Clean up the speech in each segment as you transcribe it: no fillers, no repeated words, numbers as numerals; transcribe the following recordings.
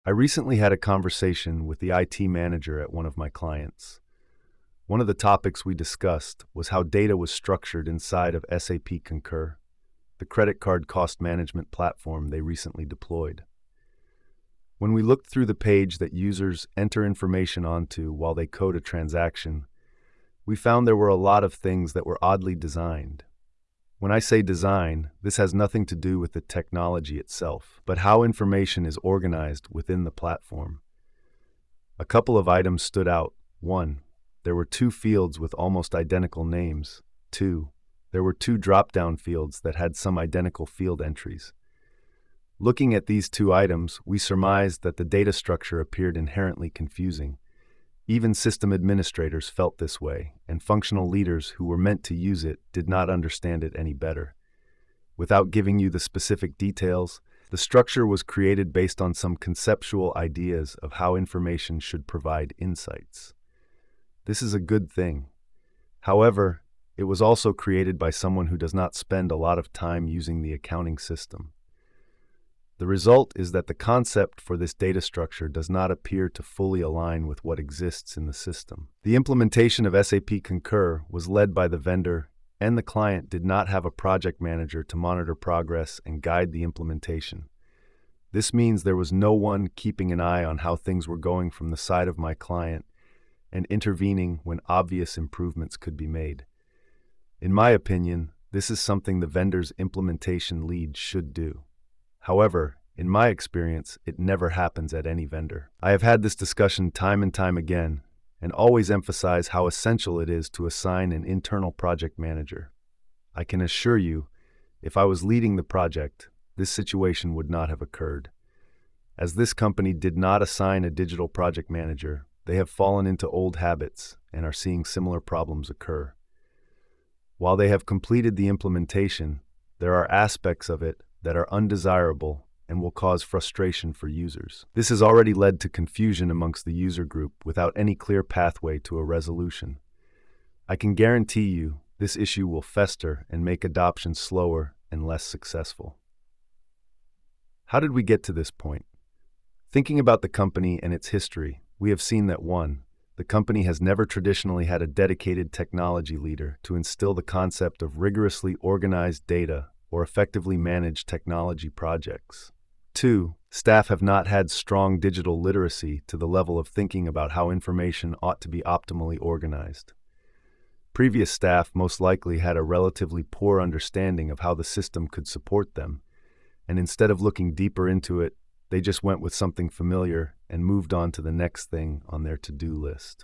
I recently had a conversation with the IT manager at one of my clients. One of the topics we discussed was how data was structured inside of SAP Concur, the credit card cost management platform they recently deployed. When we looked through the page that users enter information onto while they code a transaction, we found there were a lot of things that were oddly designed. When I say design, this has nothing to do with the technology itself, but how information is organized within the platform. A couple of items stood out. 1. There were two fields with almost identical names. 2. There were two drop-down fields that had some identical field entries. Looking at these two items, we surmised that the data structure appeared inherently confusing. Even system administrators felt this way, and functional leaders who were meant to use it did not understand it any better. Without giving you the specific details, the structure was created based on some conceptual ideas of how information should provide insights. This is a good thing. However, it was also created by someone who does not spend a lot of time using the accounting system. The result is that the concept for this data structure does not appear to fully align with what exists in the system. The implementation of SAP Concur was led by the vendor, and the client did not have a project manager to monitor progress and guide the implementation. This means there was no one keeping an eye on how things were going from the side of my client and intervening when obvious improvements could be made. In my opinion, this is something the vendor's implementation lead should do. However, in my experience, it never happens at any vendor. I have had this discussion time and time again, and always emphasize how essential it is to assign an internal project manager. I can assure you, if I was leading the project, this situation would not have occurred. As this company did not assign a digital project manager, they have fallen into old habits and are seeing similar problems occur. While they have completed the implementation, there are aspects of it that are undesirable and will cause frustration for users. This has already led to confusion amongst the user group without any clear pathway to a resolution. I can guarantee you this issue will fester and make adoption slower and less successful. How did we get to this point? Thinking about the company and its history, we have seen that 1. The company has never traditionally had a dedicated technology leader to instill the concept of rigorously organized data or effectively manage technology projects. 2. Staff have not had strong digital literacy to the level of thinking about how information ought to be optimally organized. Previous staff most likely had a relatively poor understanding of how the system could support them, and instead of looking deeper into it, they just went with something familiar and moved on to the next thing on their to-do list.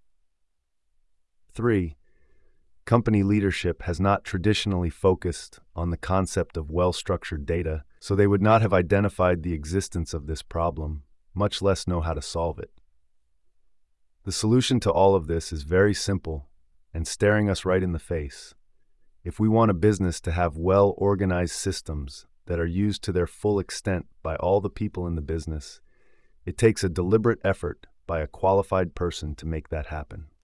3. Company leadership has not traditionally focused on the concept of well-structured data, so they would not have identified the existence of this problem, much less know how to solve it. The solution to all of this is very simple and staring us right in the face. If we want a business to have well-organized systems that are used to their full extent by all the people in the business, it takes a deliberate effort by a qualified person to make that happen.